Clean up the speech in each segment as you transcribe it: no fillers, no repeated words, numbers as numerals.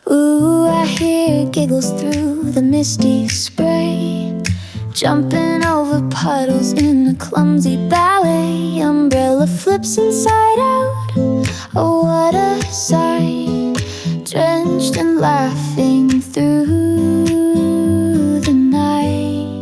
Ooh, I hear giggles through the misty spray, jumping over puddles in a clumsy ballet. Umbrella flips inside out, oh what a sight. Drenched and laughing through the night.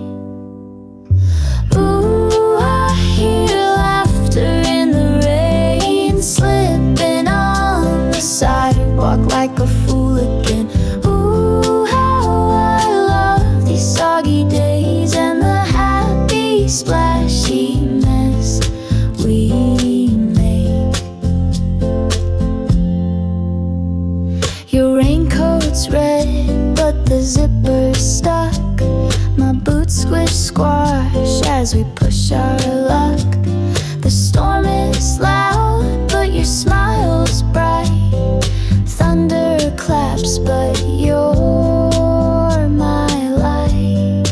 Ooh, I hear laughter in the rain, slipping on the sidewalk like a fool again. Ooh, how I love these soggy days and the happy splashy mess we make. Your raincoat's red, but the zipper's stuck. My boots squish squash as we push our luck. The storm is loud, but your smile's bright. Thunder claps, but you're my light.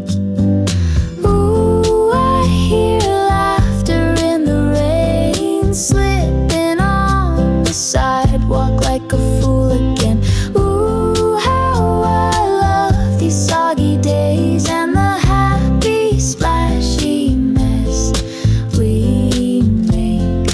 Ooh, I hear laughter in the rain, slipping on the sidewalk like a fool again. Ooh, how I love these soggy days and the happy splashy mess we make.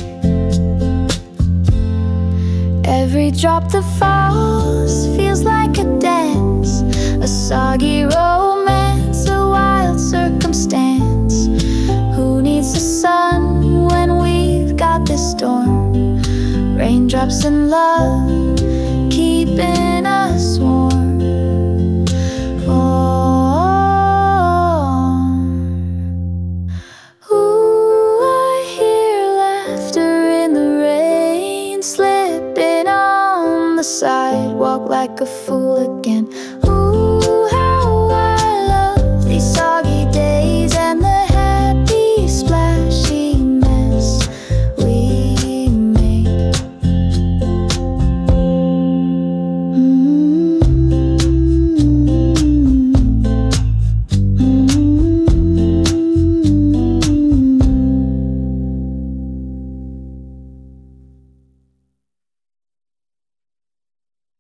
Every drop that falls feels like a dance, a soggy romance, a wild circumstance. Who needs the sun when we've got this storm? Raindrops and love keeping us warm. Ooh, I hear laughter in the rain, slipping on the sidewalk like a fool again. Ooh,